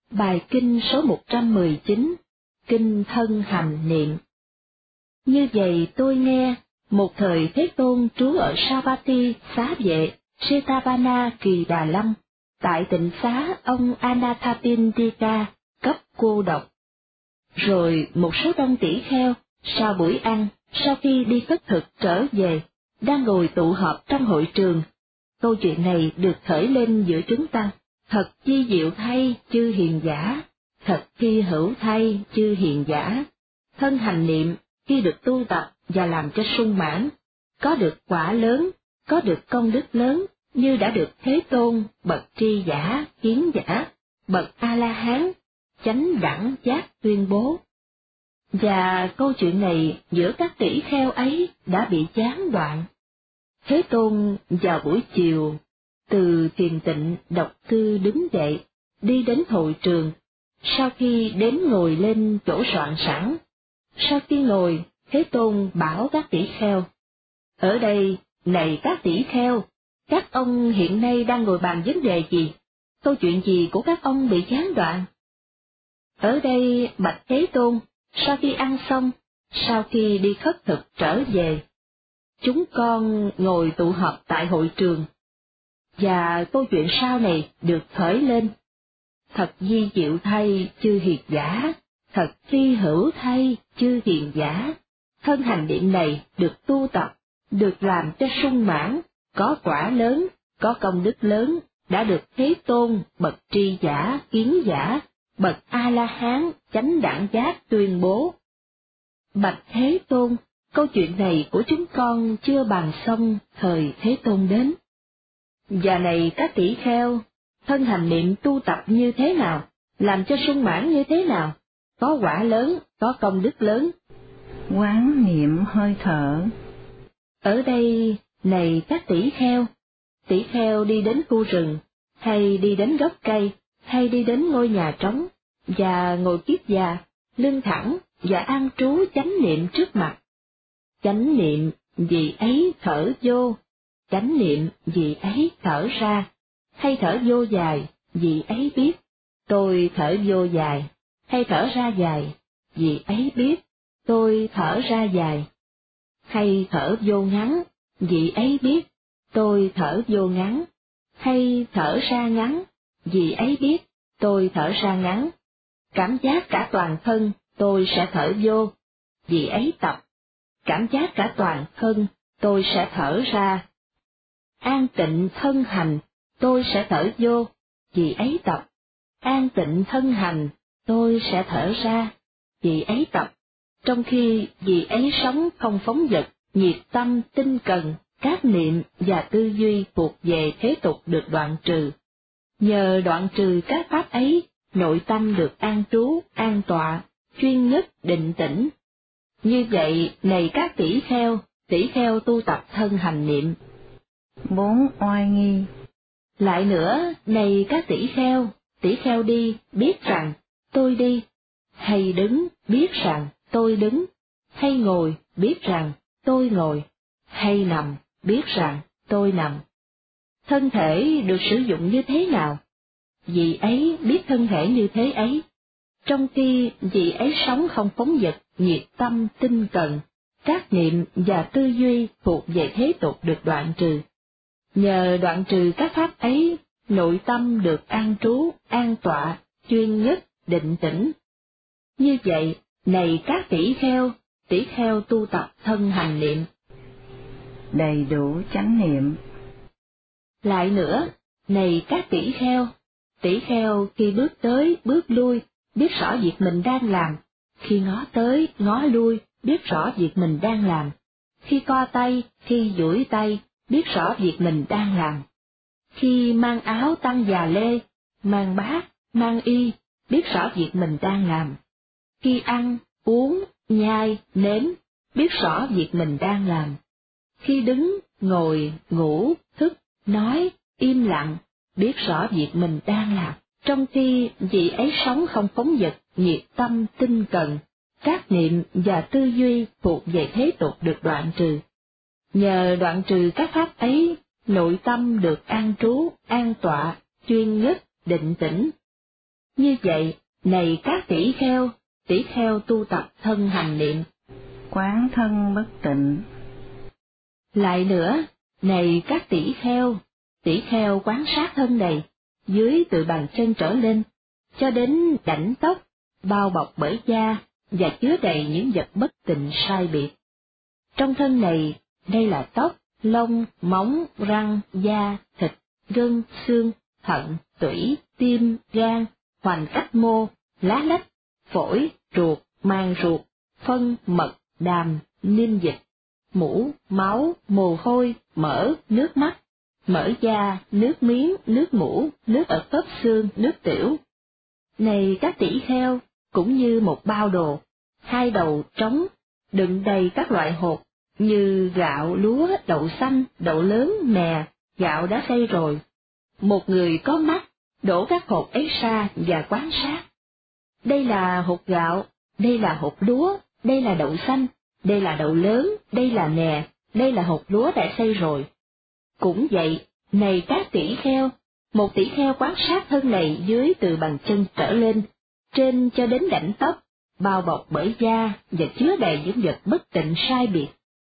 Bài kinh số 119, Kinh Thân Hành Niệm. Như vậy tôi nghe, một thời Thế Tôn trú ở Savatthi, xá vệ, Setavana Kỳ Đà Lâm, tại tịnh xá ông Anathapindika, cấp cô độc. Rồi một số đông tỷ kheo, sau buổi ăn, sau khi đi khất thực trở về, đang ngồi tụ họp trong hội trường. Câu chuyện này được khởi lên giữa chúng tăng, thật chi diệu thay chư hiền giả, thật hy hữu thay chư hiền giả. Thân hành niệm khi được tu tập và làm cho sung mãn, có được quả lớn, có được công đức lớn, như đã được Thế Tôn, bậc tri giả, kiến giả, bậc A-la-hán, chánh đẳng giác tuyên bố. Và câu chuyện này giữa các tỷ kheo ấy đã bị gián đoạn. Thế Tôn vào buổi chiều, từ thiền tịnh độc cư đứng dậy, đi đến hội trường, sau khi đến ngồi lên chỗ soạn sẵn. Sau khi ngồi, Thế Tôn bảo các tỷ kheo, ở đây, này các tỷ kheo, các ông hiện nay đang ngồi bàn vấn đề gì? Câu chuyện gì của các ông bị gián đoạn? Ở đây, bạch Thế Tôn, sau khi ăn xong, sau khi đi khất thực trở về, chúng con ngồi tụ họp tại hội trường. Và câu chuyện sau này được khởi lên. Thật di diệu thay chư hiền giả, thật hy hữu thay chư hiền giả. Thân hành niệm này được tu tập, được làm cho sung mãn, có quả lớn, có công đức lớn, đã được Thế Tôn, bậc tri giả, kiến giả, bậc A-la-hán, chánh đẳng giác tuyên bố. Bạch Thế Tôn, câu chuyện này của chúng con chưa bàn xong thời Thế Tôn đến. Và này các tỷ kheo, thân hành niệm tu tập như thế nào, làm cho sung mãn như thế nào, có quả lớn, có công đức lớn. Quán niệm hơi thở. Ở đây, này các tỷ kheo đi đến khu rừng, hay đi đến gốc cây, hay đi đến ngôi nhà trống, và ngồi kiết già, lưng thẳng, và an trú chánh niệm trước mặt. Chánh niệm vì ấy thở vô, chánh niệm vì ấy thở ra, hay thở vô dài, vì ấy biết, tôi thở vô dài, hay thở ra dài, vì ấy biết, tôi thở ra dài, hay thở vô ngắn, vì ấy biết, tôi thở vô ngắn, hay thở ra ngắn, vì ấy biết, tôi thở ra ngắn. Cảm giác cả toàn thân, tôi sẽ thở vô, vì ấy tập. Cảm giác cả toàn thân, tôi sẽ thở ra. An tịnh thân hành, tôi sẽ thở vô, vì ấy tập. An tịnh thân hành, tôi sẽ thở ra, vì ấy tập. Trong khi vì ấy sống không phóng dật, nhiệt tâm, tinh cần, các niệm và tư duy thuộc về thế tục được đoạn trừ. Nhờ đoạn trừ các pháp ấy, nội tâm được an trú, an tọa, chuyên nhất, định tĩnh. Như vậy, này các tỷ kheo tu tập thân hành niệm. 4. Oai nghi. Lại nữa, này các tỷ kheo đi, biết rằng, tôi đi, hay đứng, biết rằng, tôi đứng, hay ngồi, biết rằng, tôi ngồi, hay nằm, biết rằng, tôi nằm. Thân thể được sử dụng như thế nào? Vì ấy biết thân thể như thế ấy. Trong khi vì ấy sống không phóng dật, nhiệt tâm, tinh cần, các niệm và tư duy thuộc về thế tục được đoạn trừ. Nhờ đoạn trừ các pháp ấy, nội tâm được an trú, an tọa, chuyên nhất, định tĩnh. Như vậy, này các tỷ kheo tu tập thân hành niệm. Đầy đủ chánh niệm. Lại nữa, này các tỷ kheo khi bước tới, bước lui, biết rõ việc mình đang làm, khi ngó tới, ngó lui, biết rõ việc mình đang làm, khi co tay, khi duỗi tay, biết rõ việc mình đang làm, khi mang áo tăng già lê, mang bát, mang y, biết rõ việc mình đang làm, khi ăn, uống, nhai, nếm, biết rõ việc mình đang làm, khi đứng, ngồi, ngủ, thức, nói, im lặng, biết rõ việc mình đang làm. Trong khi vị ấy sống không phóng dật, nhiệt tâm, tinh cần, các niệm và tư duy thuộc về thế tục được đoạn trừ. Nhờ đoạn trừ các pháp ấy, nội tâm được an trú, an tọa, chuyên nhất, định tĩnh. Như vậy, này các tỷ kheo tu tập thân hành niệm. Quán thân bất tịnh. Lại nữa, này các tỷ kheo quán sát thân này, dưới từ bàn chân trở lên, cho đến đảnh tóc, bao bọc bởi da, và chứa đầy những vật bất tịnh sai biệt. Trong thân này, đây là tóc, lông, móng, răng, da, thịt, gân, xương, thận, tủy, tim, gan, hoành cách mô, lá lách, phổi, ruột, màng ruột, phân, mật, đàm, niêm dịch, mũ, máu, mồ hôi, mỡ, nước mắt, mỡ da, nước miếng, nước mũ, nước ở khớp xương, nước tiểu. Này các tỷ kheo, cũng như một bao đồ, hai đầu trống, đựng đầy các loại hột, như gạo, lúa, đậu xanh, đậu lớn, mè, gạo đã xay rồi. Một người có mắt, đổ các hột ấy ra và quan sát. Đây là hột gạo, đây là hột lúa, đây là đậu xanh, đây là đậu lớn, đây là mè, đây là hột lúa đã xay rồi. Cũng vậy, này các tỷ kheo, một tỷ kheo quan sát thân này dưới từ bàn chân trở lên, trên cho đến đảnh tóc, bao bọc bởi da và chứa đầy những vật bất tịnh sai biệt.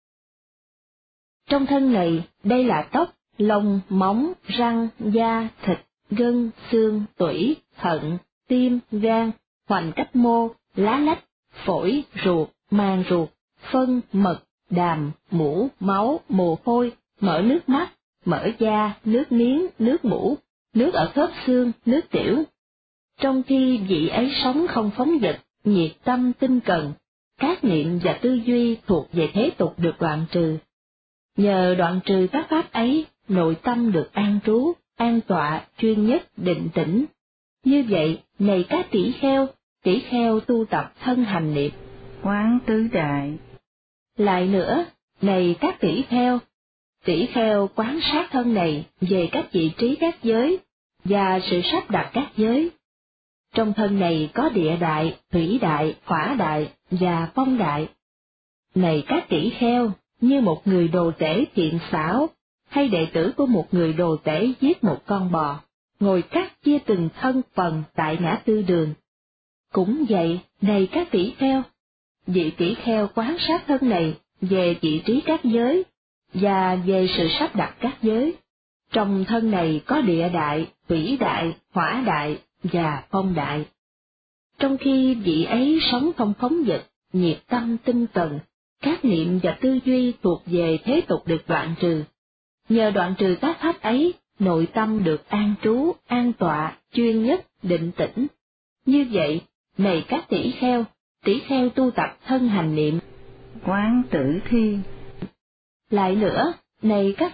Trong thân này, đây là tóc, lông, móng, răng, da, thịt, gân, xương, tủy, thận, tim, gan, hoành cách mô, lá lách, phổi, ruột, màng ruột, phân, mật, đàm, mũ, máu, mồ hôi, mỡ nước mắt, mỡ da, nước miếng, nước mũ, nước ở khớp xương, nước tiểu. Trong khi vị ấy sống không phóng dật, nhiệt tâm tinh cần, các niệm và tư duy thuộc về thế tục được đoạn trừ. Nhờ đoạn trừ các pháp ấy, nội tâm được an trú, an tọa, chuyên nhất, định tĩnh. Như vậy, này các tỷ kheo tu tập thân hành niệm. Quán tứ đại. Lại nữa, này các tỷ kheo quán sát thân này về các vị trí các giới, và sự sắp đặt các giới. Trong thân này có địa đại, thủy đại, hỏa đại, và phong đại. Này các tỷ kheo, như một người đồ tể thiện xảo, hay đệ tử của một người đồ tể giết một con bò, ngồi cắt chia từng thân phần tại ngã tư đường. Cũng vậy, này các tỷ kheo, vị tỷ kheo quán sát thân này về vị trí các giới, và về sự sắp đặt các giới. Trong thân này có địa đại, thủy đại, hỏa đại, và phong đại. Trong khi vị ấy sống không phóng dật, nhiệt tâm tinh cần, các niệm và tư duy thuộc về thế tục được đoạn trừ. Nhờ đoạn trừ các pháp ấy, nội tâm được an trú, an tọa, chuyên nhất, định tĩnh. Như vậy, này các tỷ kheo tu tập thân hành niệm. Quán tử thi. Lại nữa, này các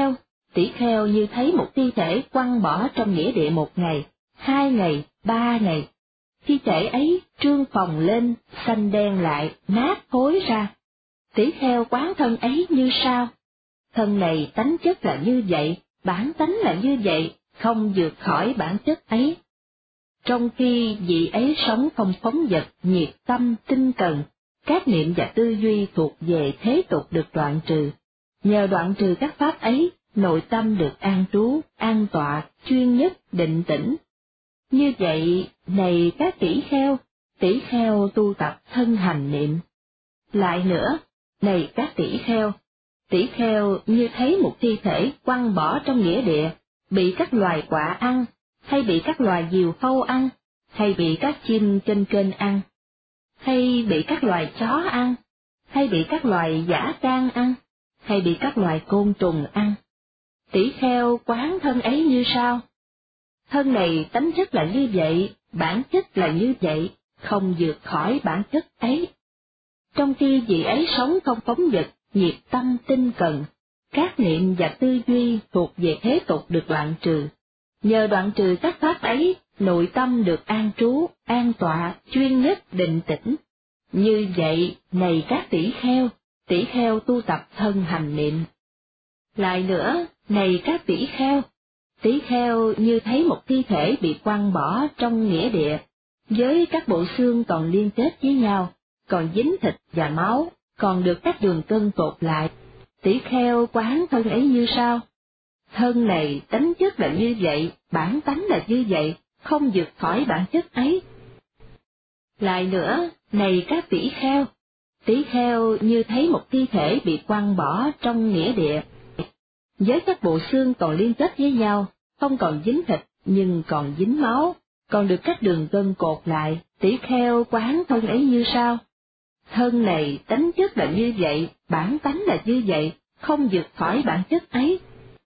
tỷ kheo như thấy một thi thể quăng bỏ trong nghĩa địa 1 ngày, 2 ngày, 3 ngày. Thi thể ấy trương phồng lên, xanh đen lại, nát thối ra. Tỷ kheo quán thân ấy như sau: thân này tánh chất là như vậy, bản tánh là như vậy, không vượt khỏi bản chất ấy. Trong khi vị ấy sống không phóng dật, nhiệt tâm, tinh cần, các niệm và tư duy thuộc về thế tục được đoạn trừ. Nhờ đoạn trừ các pháp ấy, nội tâm được an trú, an tọa, chuyên nhất, định tĩnh. Như vậy, này các tỷ kheo tu tập thân hành niệm. Lại nữa, này các tỷ kheo như thấy một thi thể quăng bỏ trong nghĩa địa, bị các loài quạ ăn, hay bị các loài diều hâu ăn, hay bị các chim trên kênh ăn, hay bị các loài chó ăn, hay bị các loài dã can ăn, hay bị các loài côn trùng ăn. Tỷ kheo quán thân ấy như sau: thân này tánh chất là như vậy, bản chất là như vậy, không vượt khỏi bản chất ấy. Trong khi vị ấy sống không phóng dật, nhiệt tâm tinh cần, các niệm và tư duy thuộc về thế tục được đoạn trừ. Nhờ đoạn trừ các pháp ấy, nội tâm được an trú, an tọa, chuyên nhất, định tĩnh. Như vậy, này các tỷ kheo tu tập thân hành niệm. Lại nữa, này các tỷ kheo như thấy một thi thể bị quăng bỏ trong nghĩa địa, với các bộ xương còn liên kết với nhau, còn dính thịt và máu, còn được các đường cân tột lại. Tỷ kheo quán thân ấy như sau: thân này tánh chất là như vậy, bản tánh là như vậy, không vượt khỏi bản chất ấy. Lại nữa, này các tỷ kheo như thấy một thi thể bị quăng bỏ trong nghĩa địa. Với các bộ xương còn liên kết với nhau, không còn dính thịt nhưng còn dính máu, còn được các đường gân cột lại, tỷ kheo quán thân ấy như sau. Thân này tánh chất là như vậy, bản tánh là như vậy, không vượt khỏi bản chất ấy.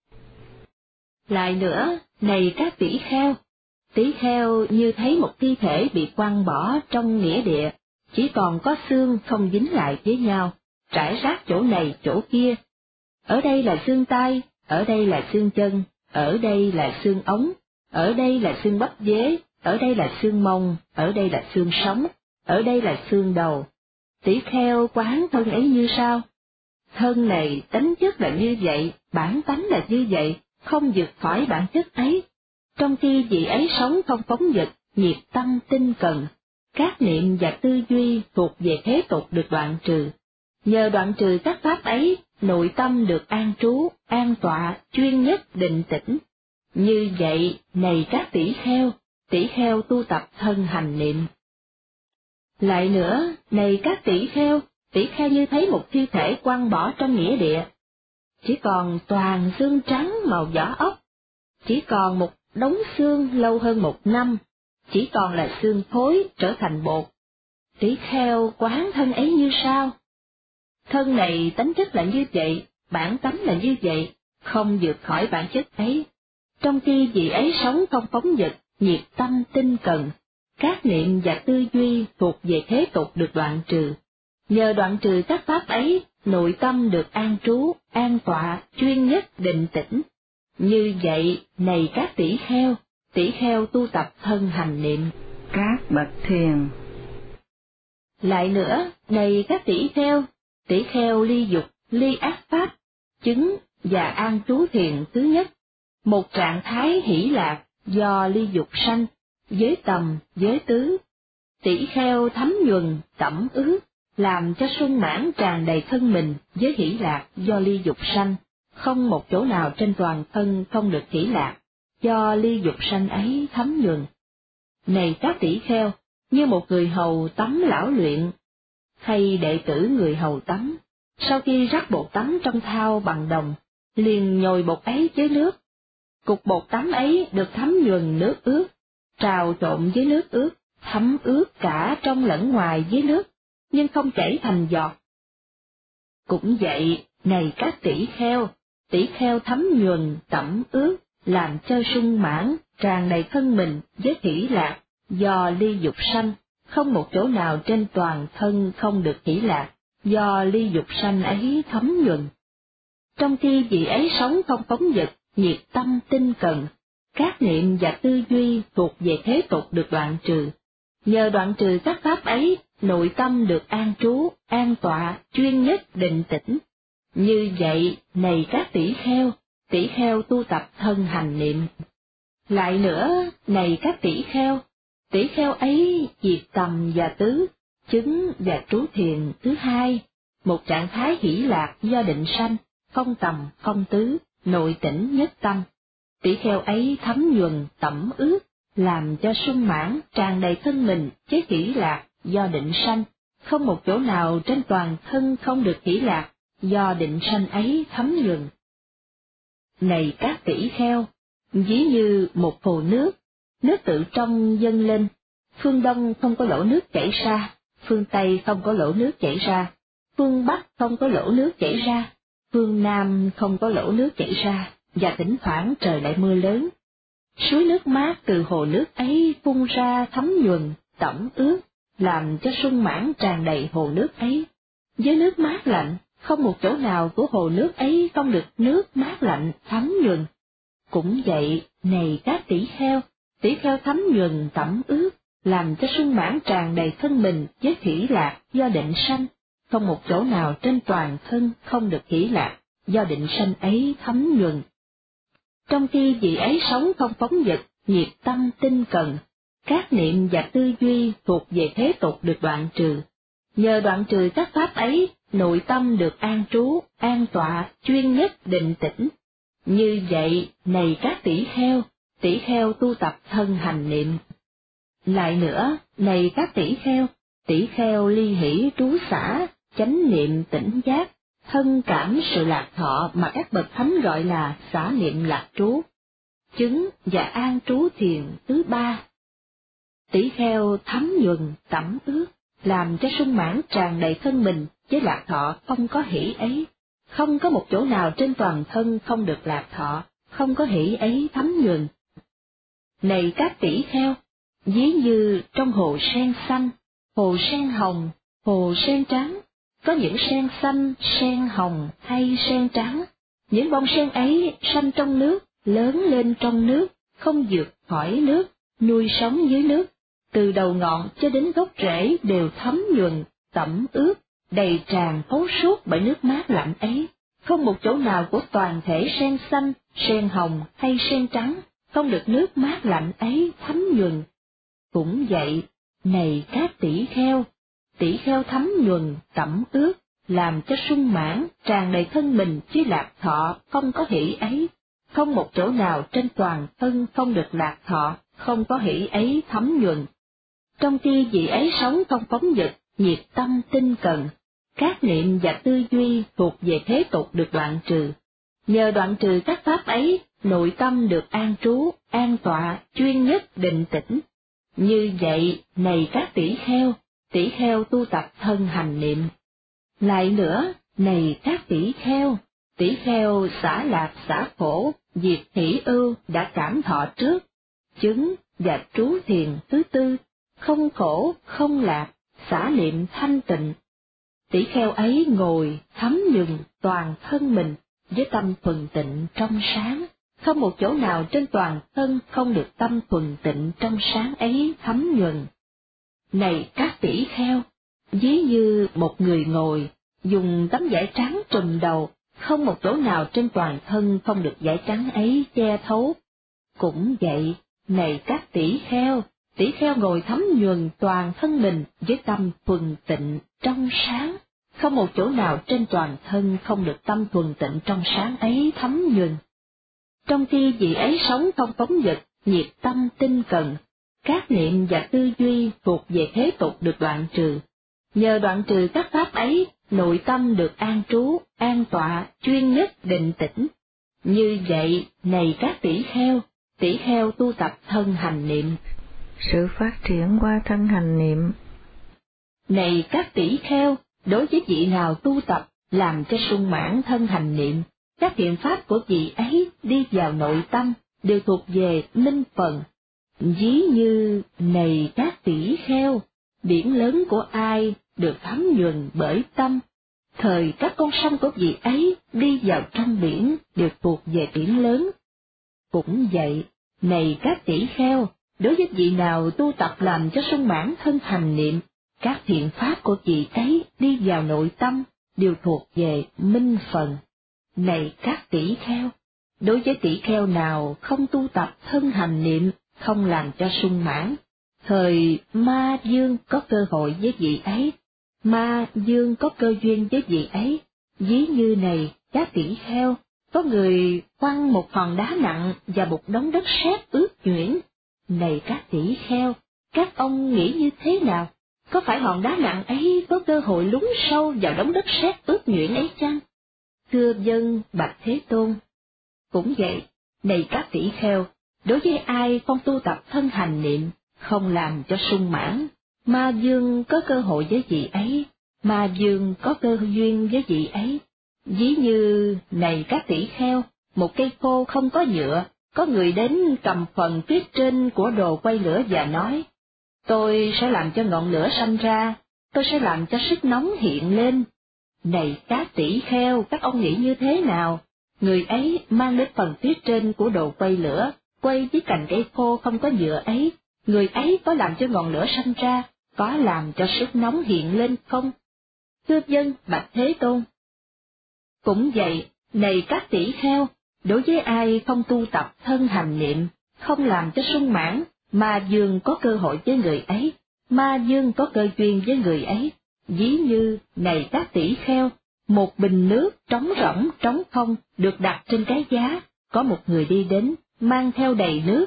Lại nữa, này các tỷ kheo như thấy một thi thể bị quăng bỏ trong nghĩa địa, chỉ còn có xương không dính lại với nhau, trải rác chỗ này chỗ kia. Ở đây là xương tay, ở đây là xương chân, ở đây là xương ống, ở đây là xương bắp dế, ở đây là xương mông, ở đây là xương sống, ở đây là xương đầu. Tỷ kheo quán thân ấy như sau. Thân này tánh chất là như vậy, bản tánh là như vậy, không vượt khỏi bản chất ấy. Trong khi vị ấy sống không phóng dật, nhiệt tâm tinh cần, các niệm và tư duy thuộc về thế tục được đoạn trừ. Nhờ đoạn trừ các pháp ấy, nội tâm được an trú, an tọa, chuyên nhất định tĩnh. Như vậy, này các tỷ kheo tu tập thân hành niệm. Lại nữa, này các tỷ kheo như thấy một thi thể quăng bỏ trong nghĩa địa. Chỉ còn toàn xương trắng màu vỏ ốc, chỉ còn một đống xương lâu hơn 1 năm, chỉ còn là xương thối trở thành bột. Tỷ kheo quán thân ấy như sau. Thân này tánh chất là như vậy, bản tánh là như vậy, không vượt khỏi bản chất ấy. Trong khi vị ấy sống không phóng dật, nhiệt tâm tinh cần, các niệm và tư duy thuộc về thế tục được đoạn trừ. Nhờ đoạn trừ các pháp ấy, nội tâm được an trú, an tọa, chuyên nhất định tĩnh. Như vậy, này các tỷ kheo tu tập thân hành niệm. Các bậc thiền. Lại nữa, này các tỷ kheo ly dục, ly ác pháp, chứng và an trú thiền thứ nhất, một trạng thái hỷ lạc do ly dục sanh, giới tầm, giới tứ. Tỷ kheo thấm nhuần, tẩm ướt, làm cho sung mãn tràn đầy thân mình với hỷ lạc do ly dục sanh, không một chỗ nào trên toàn thân không được hỷ lạc, do ly dục sanh ấy thấm nhuần. Này các tỷ kheo, như một người hầu tắm lão luyện, hay đệ tử người hầu tắm, sau khi rắc bột tắm trong thau bằng đồng, liền nhồi bột ấy với nước. Cục bột tắm ấy được thấm nhuần nước ướt, trào trộn với nước ướt, thấm ướt cả trong lẫn ngoài với nước, nhưng không chảy thành giọt. Cũng vậy, này các tỷ kheo thấm nhuần, tẩm ướt, làm cho sung mãn, tràn đầy thân mình với hỷ lạc, do ly dục sanh, không một chỗ nào trên toàn thân không được hỷ lạc, do ly dục sanh ấy thấm nhuần. Trong khi vị ấy sống không phóng dật, nhiệt tâm tinh cần, các niệm và tư duy thuộc về thế tục được đoạn trừ. Nhờ đoạn trừ các pháp ấy, nội tâm được an trú, an tọa, chuyên nhất định tĩnh. Như vậy, này các tỷ kheo tu tập thân hành niệm. Lại nữa, này các tỷ kheo ấy diệt tầm và tứ, chứng và trú thiền thứ hai, một trạng thái hỷ lạc do định sanh, không tầm, không tứ, nội tĩnh nhất tâm. Tỷ kheo ấy thấm nhuần, tẩm ướt, làm cho sung mãn, tràn đầy thân mình với hỷ lạc do định sanh, không một chỗ nào trên toàn thân không được hỷ lạc, do định sanh ấy thấm nhuần. Này các tỷ kheo, ví như một hồ nước tự trong dâng lên, phương Đông không có lỗ nước chảy ra, phương Tây không có lỗ nước chảy ra, phương Bắc không có lỗ nước chảy ra, phương Nam không có lỗ nước chảy ra, và thỉnh thoảng trời lại mưa lớn. Suối nước mát từ hồ nước ấy phun ra thấm nhuần, tẩm ướt, làm cho sung mãn tràn đầy hồ nước ấy. Với nước mát lạnh, không một chỗ nào của hồ nước ấy không được nước mát lạnh thấm nhuần. Cũng vậy, này các tỷ kheo thấm nhuần tẩm ướt, làm cho sung mãn tràn đầy thân mình với hỷ lạc do định sanh, không một chỗ nào trên toàn thân không được hỷ lạc, do định sanh ấy thấm nhuần. Trong khi vị ấy sống không phóng dật, nhiệt tâm tinh cần, các niệm và tư duy thuộc về thế tục được đoạn trừ. Nhờ đoạn trừ các pháp ấy, nội tâm được an trú, an tọa, chuyên nhất định tĩnh. Như vậy, này các tỷ tỷ kheo tu tập thân hành niệm. Lại nữa, này các tỷ kheo ly hỷ trú xả, chánh niệm tỉnh giác, thân cảm sự lạc thọ mà các bậc thánh gọi là xả niệm lạc trú, chứng và an trú thiền thứ ba. Tỷ kheo thấm nhuần tẩm ướt, làm cho sung mãn tràn đầy thân mình với lạc thọ không có hỷ ấy, không có một chỗ nào trên toàn thân không được lạc thọ, không có hỷ ấy thấm nhuần. Này các tỷ kheo, ví như trong hồ sen xanh, hồ sen hồng, hồ sen trắng, có những sen xanh, sen hồng hay sen trắng, những bông sen ấy sanh trong nước, lớn lên trong nước, không vượt khỏi nước, nuôi sống dưới nước, từ đầu ngọn cho đến gốc rễ đều thấm nhuần, tẩm ướt, đầy tràn thấu suốt bởi nước mát lạnh ấy, không một chỗ nào của toàn thể sen xanh, sen hồng hay sen trắng không được nước mát lạnh ấy thấm nhuần. Cũng vậy, này các tỷ kheo thấm nhuần, tẩm ướt, làm cho sung mãn, tràn đầy thân mình với lạc thọ không có hỷ ấy, không một chỗ nào trên toàn thân không được lạc thọ, không có hỷ ấy thấm nhuần. Trong khi vị ấy sống không phóng dật, nhiệt tâm tinh cần, các niệm và tư duy thuộc về thế tục được đoạn trừ. Nhờ đoạn trừ các pháp ấy, nội tâm được an trú, an tọa, chuyên nhất định tĩnh. Như vậy, này các tỷ kheo tu tập thân hành niệm. Lại nữa, này các tỷ kheo xả lạc xả khổ, diệt hỷ ưu đã cảm thọ trước, chứng và trú thiền thứ tư, không khổ, không lạc, xả niệm thanh tịnh. Tỷ kheo ấy ngồi, thấm nhuần toàn thân mình, với tâm thuần tịnh trong sáng, không một chỗ nào trên toàn thân không được tâm thuần tịnh trong sáng ấy thấm nhuần. Này các tỷ kheo, ví như một người ngồi, dùng tấm vải trắng trùm đầu, không một chỗ nào trên toàn thân không được vải trắng ấy che thấu. Cũng vậy, này các tỷ kheo ngồi thấm nhuần toàn thân mình với tâm thuần tịnh trong sáng, không một chỗ nào trên toàn thân không được tâm thuần tịnh trong sáng ấy thấm nhuần. Trong khi vị ấy sống không phóng dật, nhiệt tâm tinh cần, các niệm và tư duy thuộc về thế tục được đoạn trừ. Nhờ đoạn trừ các pháp ấy, nội tâm được an trú, an tọa, chuyên nhất định tĩnh. Như vậy, này các tỷ kheo tu tập thân hành niệm. Sự phát triển qua thân hành niệm. Này các tỷ kheo, đối với vị nào tu tập, làm cho sung mãn thân hành niệm, các thiện pháp của vị ấy đi vào nội tâm, đều thuộc về minh phần. Ví như, này các tỷ kheo, biển lớn của ai được thấm nhuần bởi tâm, thời các con sông của vị ấy đi vào trong biển đều thuộc về biển lớn. Cũng vậy, này các tỷ kheo, đối với vị nào tu tập làm cho sung mãn thân hành niệm, các thiện pháp của vị ấy đi vào nội tâm, đều thuộc về minh phần. Này các tỷ kheo, đối với tỷ kheo nào không tu tập thân hành niệm, không làm cho sung mãn, thời ma dương có cơ hội với vị ấy, ma dương có cơ duyên với vị ấy. Ví như này, các tỷ kheo, có người quăng một hòn đá nặng và một đống đất sét ướt nhuyễn. Này các tỷ kheo, các ông nghĩ như thế nào? Có phải hòn đá nặng ấy có cơ hội lún sâu vào đống đất sét ướt nhuyễn ấy chăng? Thưa vâng, bạch Thế Tôn. Cũng vậy, này các tỷ kheo, đối với ai không tu tập thân hành niệm, không làm cho sung mãn, ma dương có cơ hội với vị ấy, ma dương có cơ duyên với vị ấy. Ví như, này các tỷ kheo, một cây khô không có nhựa, có người đến cầm phần tuyết trên của đồ quay lửa và nói, tôi sẽ làm cho ngọn lửa sanh ra, tôi sẽ làm cho sức nóng hiện lên. Này các tỷ kheo, các ông nghĩ như thế nào? Người ấy mang đến phần tuyết trên của đồ quay lửa, quay với cành cây khô không có nhựa ấy, người ấy có làm cho ngọn lửa sanh ra, có làm cho sức nóng hiện lên không? Thưa vâng, bạch Thế Tôn. Cũng vậy, này các tỷ kheo, đối với ai không tu tập thân hành niệm, không làm cho sung mãn, ma dương có cơ hội với người ấy, ma dương có cơ duyên với người ấy. Ví như, này các tỷ kheo, một bình nước trống rỗng trống không được đặt trên cái giá, có một người đi đến, mang theo đầy nước.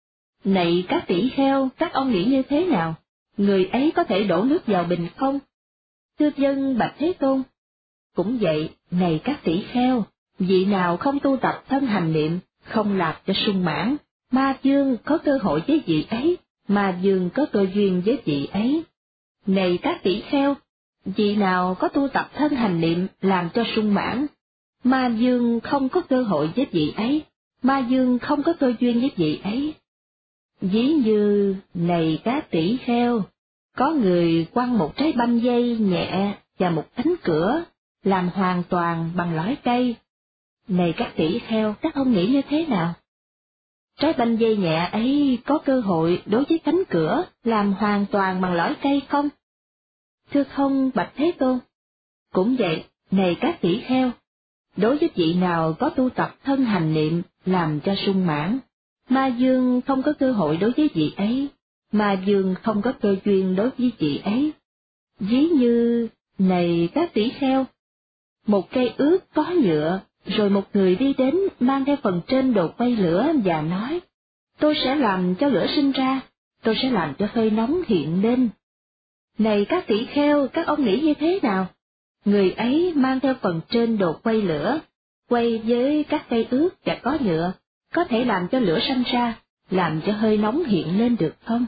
Này các tỷ kheo, các ông nghĩ như thế nào? Người ấy có thể đổ nước vào bình không? Thưa dân bạch Thế Tôn. Cũng vậy, này các tỷ kheo, vị nào không tu tập thân hành niệm, không làm cho sung mãn, ma dương có cơ hội với vị ấy, ma dương có cơ duyên với vị ấy. Này các tỷ kheo, vị nào có tu tập thân hành niệm làm cho sung mãn, ma dương không có cơ hội với vị ấy, ma dương không có cơ duyên với vị ấy. Ví như, này các tỷ kheo, có người quăng một trái banh dây nhẹ và một cánh cửa, làm hoàn toàn bằng lõi cây. Này các tỷ kheo, các ông nghĩ như thế nào? Trái banh dây nhẹ ấy có cơ hội đối với cánh cửa làm hoàn toàn bằng lõi cây không? Thưa không, bạch Thế Tôn. Cũng vậy, này các tỷ kheo, đối với vị nào có tu tập thân hành niệm làm cho sung mãn, ma dương không có cơ hội đối với vị ấy, ma dương không có cơ duyên đối với vị ấy. Ví như, này các tỷ kheo, một cây ướt có nhựa, rồi một người đi đến mang theo phần trên đồ quay lửa và nói, tôi sẽ làm cho lửa sinh ra, tôi sẽ làm cho hơi nóng hiện lên. Này các tỷ kheo, các ông nghĩ như thế nào? Người ấy mang theo phần trên đồ quay lửa, quay với các cây ướt và có nhựa, có thể làm cho lửa sanh ra, làm cho hơi nóng hiện lên được không?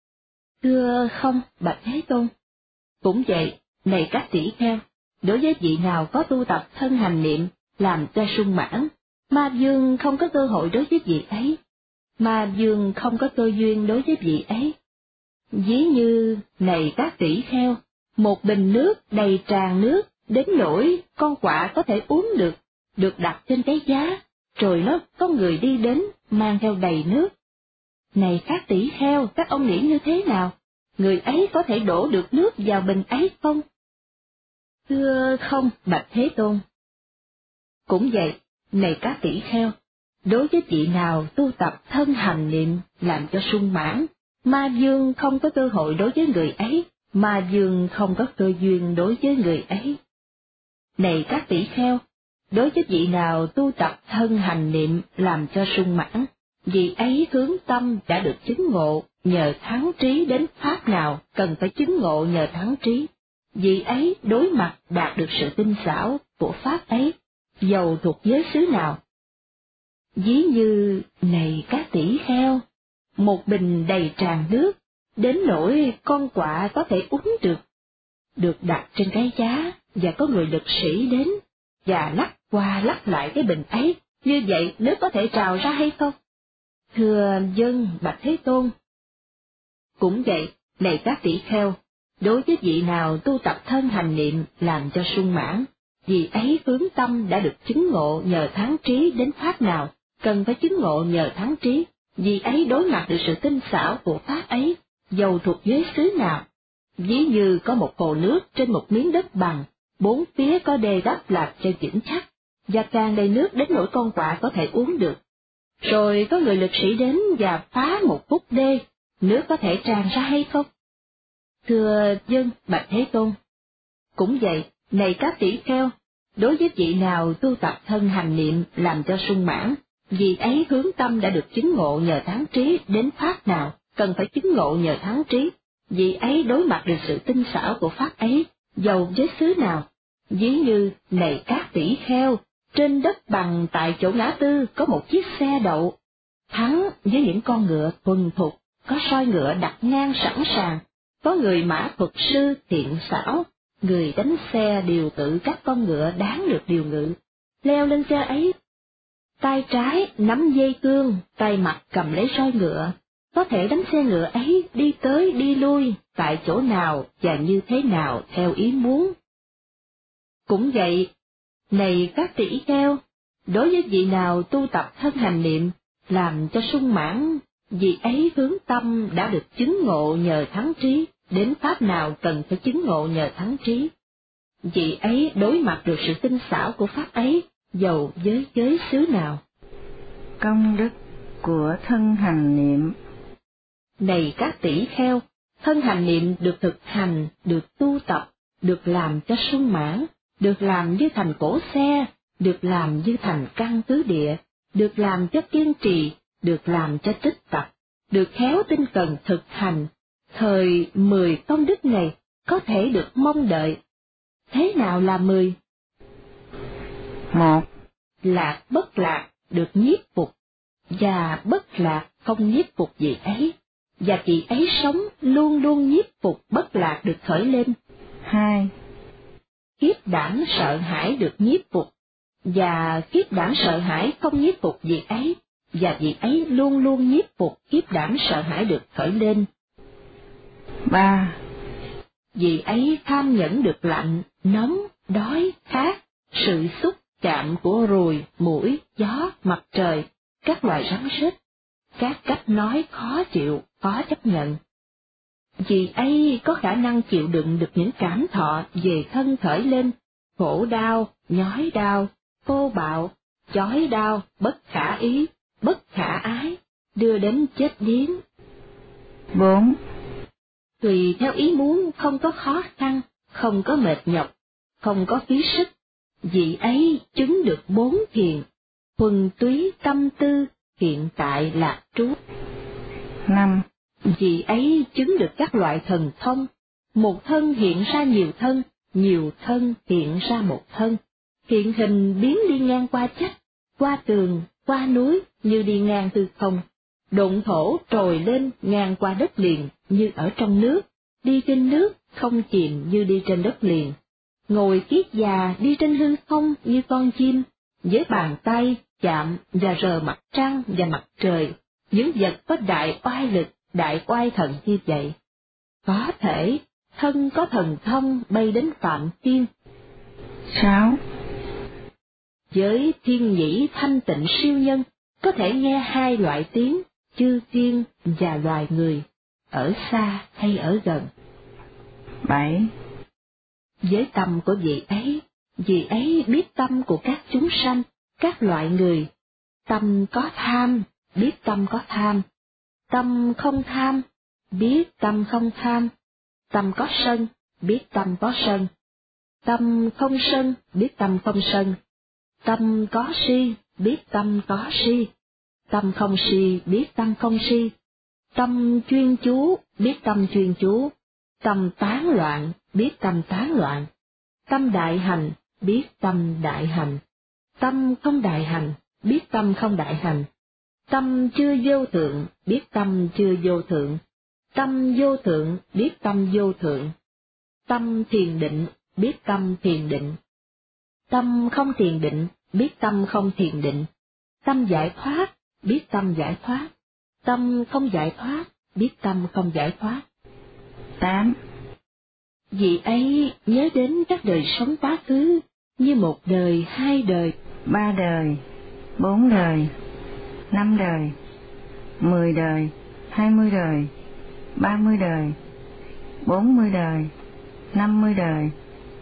Thưa không, bạch Thế Tôn. Cũng vậy, này các tỷ kheo, đối với vị nào có tu tập thân hành niệm, làm cho sung mãn, ma dương không có cơ hội đối với vị ấy, ma dương không có cơ duyên đối với vị ấy. Ví như, này các tỷ kheo, một bình nước đầy tràn nước, đến nỗi con quạ có thể uống được đặt trên cái giá, rồi nó có người đi đến mang theo đầy nước. Này các tỷ kheo, các ông nghĩ như thế nào? Người ấy có thể đổ được nước vào bình ấy không? Thưa không, bạch Thế Tôn. Cũng vậy, này các tỷ kheo, đối với vị nào tu tập thân hành niệm làm cho sung mãn, ma dương không có cơ hội đối với người ấy, ma dương không có cơ duyên đối với người ấy. Này các tỷ kheo, đối với vị nào tu tập thân hành niệm làm cho sung mãn, vị ấy hướng tâm đã được chứng ngộ nhờ thắng trí đến pháp nào cần phải chứng ngộ nhờ thắng trí, vị ấy đối mặt đạt được sự tinh xảo của pháp ấy, dầu thuộc giới xứ nào. Ví như, này các tỷ kheo, một bình đầy tràn nước, đến nỗi con quạ có thể uống được đặt trên cái giá, và có người lực sĩ đến, và lắc qua lắc lại cái bình ấy, như vậy nước có thể trào ra hay không? Thưa dân bạch Thế Tôn. Cũng vậy, này các tỷ kheo, đối với vị nào tu tập thân hành niệm làm cho sung mãn, vị ấy hướng tâm đã được chứng ngộ nhờ thắng trí đến pháp nào, cần phải chứng ngộ nhờ thắng trí, vì ấy đối mặt được sự tinh xảo của pháp ấy, dầu thuộc giới xứ nào. Ví như có một hồ nước trên một miếng đất bằng, bốn phía có đê đắp làm cho vững chắc, và tràn đầy nước đến nỗi con quạ có thể uống được. Rồi có người lực sĩ đến và phá một khúc đê, nước có thể tràn ra hay không? Thưa dân bạch Thế Tôn. Cũng vậy, này các tỷ kheo, đối với vị nào tu tập thân hành niệm làm cho sung mãn, vì ấy hướng tâm đã được chứng ngộ nhờ thắng trí đến pháp nào, cần phải chứng ngộ nhờ thắng trí, vì ấy đối mặt được sự tinh xảo của pháp ấy, dầu với xứ nào. Ví như, này các tỷ kheo, trên đất bằng tại chỗ ngã tư có một chiếc xe đậu, thắng với những con ngựa thuần thục, có soi ngựa đặt ngang sẵn sàng, có người mã thuật sư thiện xảo, người đánh xe điều tự các con ngựa đáng được điều ngự. Leo lên xe ấy, tay trái nắm dây cương, tay mặt cầm lấy soi ngựa, có thể đánh xe ngựa ấy đi tới đi lui, tại chỗ nào và như thế nào theo ý muốn. Cũng vậy, này các tỷ kheo, đối với vị nào tu tập thân hành niệm, làm cho sung mãn, vị ấy hướng tâm đã được chứng ngộ nhờ thắng trí, đến pháp nào cần phải chứng ngộ nhờ thắng trí. Vị ấy đối mặt được sự tinh xảo của pháp ấy, dầu với giới xứ nào. Công đức của thân hành niệm. Này các tỷ kheo, thân hành niệm được thực hành, được tu tập, được làm cho sung mãn, được làm như thành cổ xe, được làm như thành căn tứ địa, được làm cho kiên trì, được làm cho tích tập, được khéo tinh cần thực hành, thời 10 công đức này có thể được mong đợi. Thế nào là 10? 1. Lạc bất lạc được nhiếp phục, và bất lạc không nhiếp phục vị ấy, và vị ấy sống luôn luôn nhiếp phục bất lạc được khởi lên. 2. Kiếp đảng sợ hãi được nhiếp phục, và kiếp đảng sợ hãi không nhiếp phục vị ấy, và vị ấy luôn luôn nhiếp phục kiếp đảng sợ hãi được khởi lên. 3. Vị ấy tham nhẫn được lạnh, nóng, đói, khát, sự xúc chạm của ruồi, muỗi, gió, mặt trời, các loài rắn rết, các cách nói khó chịu, khó chấp nhận. Vì ấy có khả năng chịu đựng được những cảm thọ về thân khởi lên, khổ đau, nhói đau, vô bạo, chói đau, bất khả ý, bất khả ái, đưa đến chết điếng. 4. Tùy theo ý muốn, không có khó khăn, không có mệt nhọc, không có phí sức, vị ấy chứng được 4 thiền, thuần túy tâm tư, hiện tại lạc trú. 5. Vị ấy chứng được các loại thần thông, một thân hiện ra nhiều thân hiện ra một thân, hiện hình biến đi ngang qua chất, qua tường, qua núi như đi ngang hư không, độn thổ trồi lên ngang qua đất liền như ở trong nước, đi trên nước không chìm như đi trên đất liền, ngồi kiết già đi trên hư không như con chim, với bàn tay chạm và rờ mặt trăng và mặt trời, những vật có đại oai lực, đại oai thần như vậy. Có thể thân có thần thông bay đến phạm thiên. 6. Với thiên nhĩ thanh tịnh siêu nhân, có thể nghe 2 loại tiếng, chư thiên và loài người, ở xa hay ở gần. 7. Với tâm của vị ấy biết tâm của các chúng sanh, các loại người. Tâm có tham, biết tâm có tham. Tâm không tham, biết tâm không tham. Tâm có sân, biết tâm có sân. Tâm không sân, biết tâm không sân. Tâm có si, biết tâm có si. Tâm không si, biết tâm không si. Tâm chuyên chú, biết tâm chuyên chú. Tâm tán loạn, biết tâm tán loạn. Tâm đại hành, biết tâm đại hành. Tâm không đại hành, biết tâm không đại hành. Tâm chưa vô thượng, biết tâm chưa vô thượng. Tâm vô thượng, biết tâm vô thượng. Tâm thiền định, biết tâm thiền định. Tâm không thiền định, biết tâm không thiền định. Tâm giải thoát, biết tâm giải thoát. Tâm không giải thoát, biết tâm không giải thoát. 8. Vị ấy nhớ đến các đời sống quá khứ, như 1 đời, 2 đời, 3 đời, 4 đời, 5 đời, 10 đời, 20 đời, 30 đời, 40 đời, 50 đời,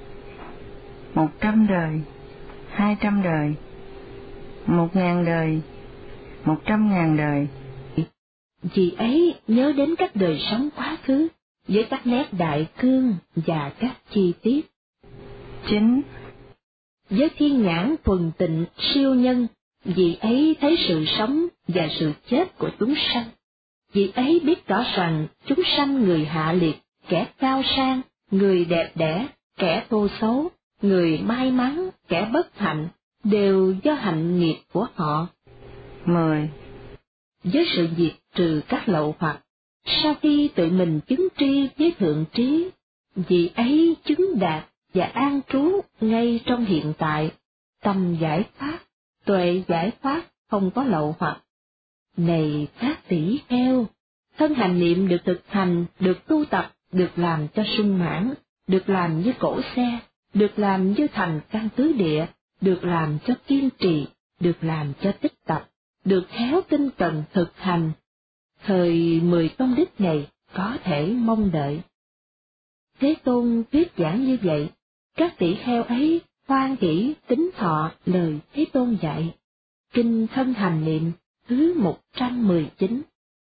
100 đời, 200 đời, 1.000 đời, 100.000 đời. Vị ấy nhớ đến các đời sống quá khứ, với các nét đại cương và các chi tiết. 9. Với thiên nhãn thuần tịnh siêu nhân, vị ấy thấy sự sống và sự chết của chúng sanh. Vị ấy biết rõ rằng chúng sanh người hạ liệt, kẻ cao sang, người đẹp đẽ, kẻ thô xấu, người may mắn, kẻ bất hạnh, đều do hạnh nghiệp của họ. 10. Với sự diệt trừ các lậu hoặc, sau khi tự mình chứng tri với thượng trí, vị ấy chứng đạt và an trú ngay trong hiện tại, tâm giải thoát, tuệ giải thoát, không có lậu hoặc. Này các tỷ kheo, thân hành niệm được thực hành, được tu tập, được làm cho sung mãn, được làm như cỗ xe, được làm như thành căn tứ địa, được làm cho kiên trì, được làm cho tích tập, được khéo tinh tần thực hành. Thời 10 công đức này có thể mong đợi. Thế Tôn thuyết giảng như vậy, các tỷ kheo ấy hoan hỷ tín thọ lời Thế Tôn dạy. Kinh Thân Hành Niệm thứ 119.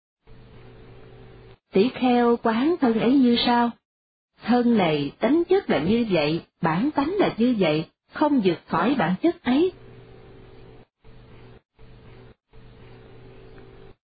Tỷ kheo quán thân ấy như sau: thân này tánh chất là như vậy, bản tánh là như vậy, không vượt khỏi bản chất ấy,